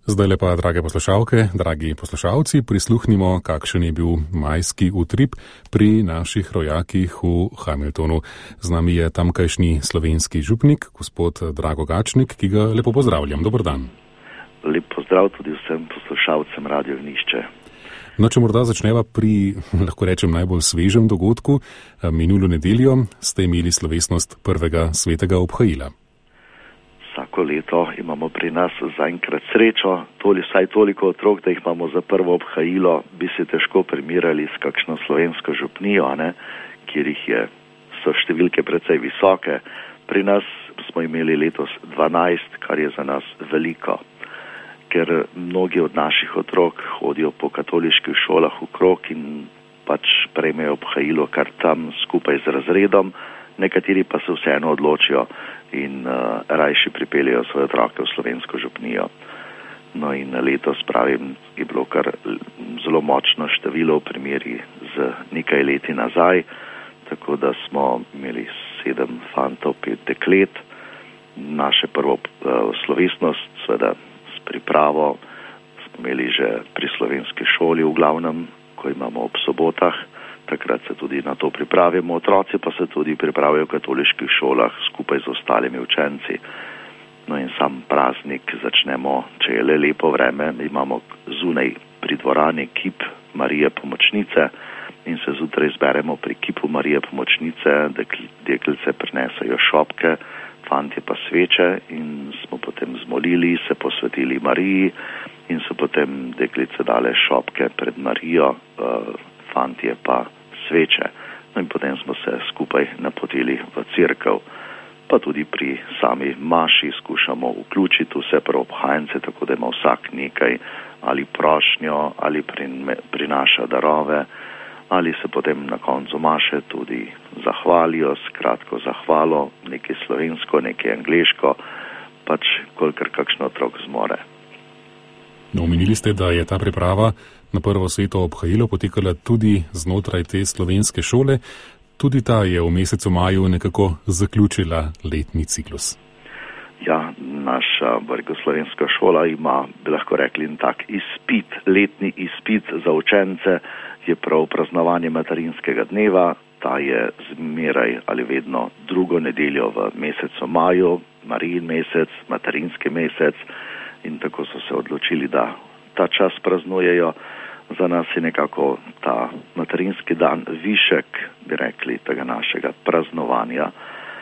Zdaj lepa, drage poslušalke, dragi poslušalci, prisluhnimo, kakšen je bil majski utrip pri naših rojakih v Hamiltonu. Z nami je tamkajšnji slovenski župnik, gospod Drago Gačnik, ki ga lepo pozdravljam. Dober dan. Lep pozdrav tudi vsem poslušalcem Radio Gnišče. No, če morda začneva pri, lahko rečem, najbolj svežem dogodku. Minulo nedeljo ste imeli slovesnost prvega svetega obhajila. Vsako leto imamo pri nas zaenkrat srečo, vsaj toliko otrok, da jih imamo za prvo obhajilo, bi se težko primerjali s kakšno slovensko župnijo, kjer so številke precej visoke. Pri nas smo imeli letos 12, kar je za nas veliko, ker mnogi od naših otrok hodijo po katoliških šolah okrog in pač prejmejo obhajilo kar tam skupaj z razredom, nekateri pa se vseeno odločijo in rajši pripeljejo svoje otroke v slovensko župnijo. No in letos, pravim, je bilo kar zelo močno število v primeri z nekaj leti nazaj, tako da smo imeli 7 fantov, 5 deklet. Naše prvo slovesnost, seveda s pripravo, smo imeli že pri slovenski šoli v glavnem, ko imamo ob sobotah. Takrat se tudi na to pripravimo, otroci pa se tudi pripravijo v katoliških šolah skupaj z ostalimi učenci. No in sam praznik začnemo, če je le lepo vreme, imamo zunaj pri dvorani kip Marije Pomočnice in se zjutraj zberemo pri kipu Marije Pomočnice, deklice prinesajo šopke, fantje pa sveče in smo potem zmolili, se posvetili Mariji in so potem deklice dale šopke pred Marijo, fantje pa sveče. No in potem smo se skupaj napotili v cerkev, pa tudi pri sami maši skušamo vključiti vse prvobhajence, tako da ima vsak nekaj ali prošnjo, ali prinaša darove, ali se potem na koncu maše tudi zahvalijo, skratko zahvalo, nekaj slovensko, nekaj angleško, pač kolikor kakšen otrok zmore. No, omenili ste, da je ta priprava na prvo sveto obhajilo potekala tudi znotraj te slovenske šole. Tudi ta je v mesecu maju nekako zaključila letni ciklus. Ja, naša slovenska šola ima, bi lahko rekli, tak izpit, letni izpit za učence, je prav praznovanje materinskega dneva. Ta je zmeraj ali vedno drugo nedeljo v mesecu maju, Marijin mesec, materinski mesec, in tako so se odločili, da ta čas praznujejo. Za nas je nekako ta materinski dan višek, bi rekli, tega našega praznovanja,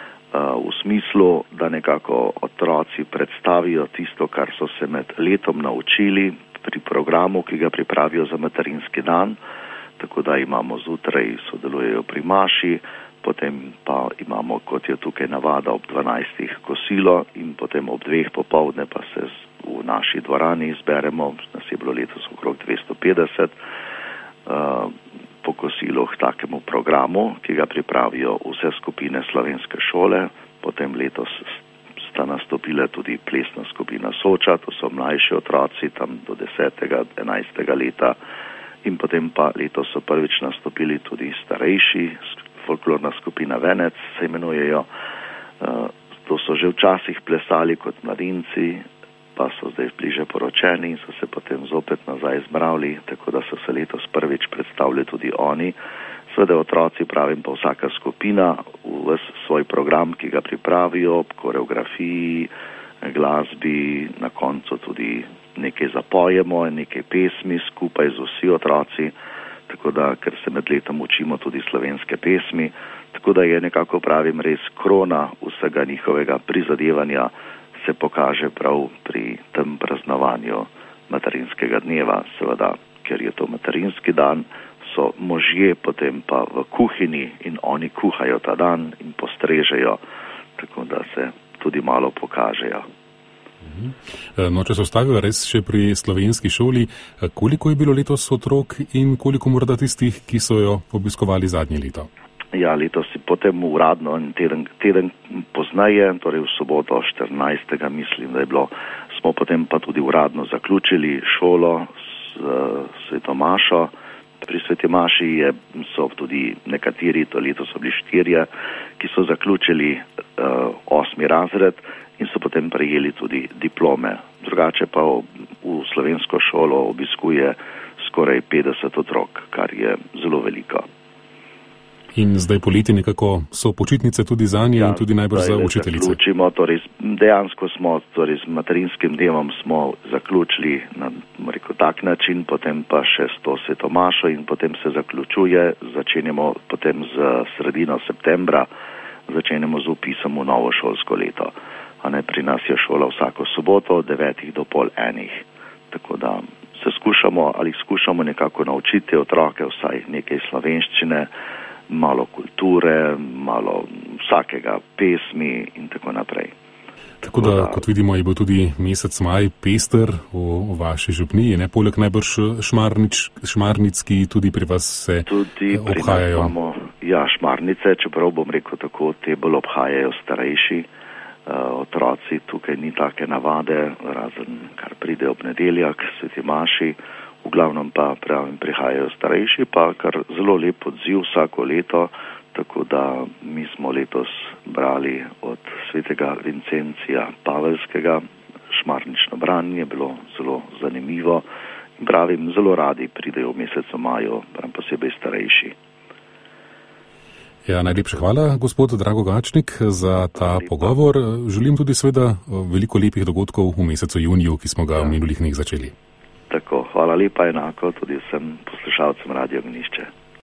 v smislu, da nekako otroci predstavijo tisto, kar so se med letom naučili pri programu, ki ga pripravijo za materinski dan, tako da imamo zjutraj, sodelujejo pri maši, potem pa imamo, kot je tukaj navada, ob 12. kosilo in potem ob 2. popoldne pa se v naši dvorani zberemo, nas je bilo letos okrog 250, po kosilu k takemu programu, ki ga pripravijo vse skupine slovenske šole. Potem letos sta nastopile tudi plesna skupina Soča, to so mlajši otroci, tam do 10. 11. leta, in potem pa letos so prvič nastopili tudi starejši, folklorna skupina Venec se imenujejo. To so že včasih plesali kot mladinci, pa so zdaj bliže poročeni in so se potem zopet nazaj zbrali, tako da so se letos prvič predstavili tudi oni. Seveda otroci, pravim, pa vsaka skupina v svoj program, ki ga pripravijo, koreografiji, glasbi, na koncu tudi nekaj zapojemo, nekaj pesmi skupaj z vsi otroci, tako da, ker se med letom učimo tudi slovenske pesmi, tako da je nekako, pravim, res krona vsega njihovega prizadevanja se pokaže prav pri tem praznovanju materinskega dneva. Seveda, ker je to materinski dan, so možje potem pa v kuhinji in oni kuhajo ta dan in postrežejo, tako da se tudi malo pokažejo. No, če se ostavijo res še pri slovenski šoli, koliko je bilo letos otrok in koliko morda tistih, ki so jo obiskovali zadnje leto? Ja, letos si potem uradno teden poznaje, torej v soboto 14. mislim, da je bilo, smo potem pa tudi uradno zaključili šolo s Sveto Mašo. Pri Sveti Maši so tudi nekateri, to leto so bili 4, ki so zaključili 8. razred in so potem prejeli tudi diplome. Drugače pa v slovensko šolo obiskuje skoraj 50 otrok, kar je zelo veliko. In zdaj poleti nekako so počitnice tudi za nje in tudi najbrž za učiteljice. Dejansko smo z materinskim dnevom smo zaključili na tak način, potem pa še s to svetomašo in potem se zaključuje, začenjamo potem z sredino septembra, začenjamo z upisom v novo šolsko leto. Pri nas je šola vsako soboto od 9 do pol 1. Tako da se skušamo nekako naučiti otroke vsaj nekaj slovenščine, malo kulture, malo vsakega pesmi in tako naprej. Tako da, kot vidimo, je bil tudi mesec maj pester v vaši župniji, ne? Poleg najbrž Šmarnic, ki tudi pri vas se obhajajo. Šmarnice, čeprav bom rekel tako, te bolj obhajajo starejši otroci, tukaj ni take navade, razen kar pride ob nedeljak, sveti maši. V glavnem pa prihajajo starejši, pa kar zelo lep odziv vsako leto, tako da mi smo letos brali od svetega Vincencija Pavelskega, šmarnično branje je bilo zelo zanimivo in pravim, zelo radi pridejo v mesecu maju, posebej starejši. Ja, najlepša hvala, gospod Drago Gačnik, za ta pogovor. Želim tudi seveda veliko lepih dogodkov v mesecu juniju, ki smo ga v minulih dneh začeli. Tako, hvala lepa enako tudi vsem poslušalcem Radio Ognišče.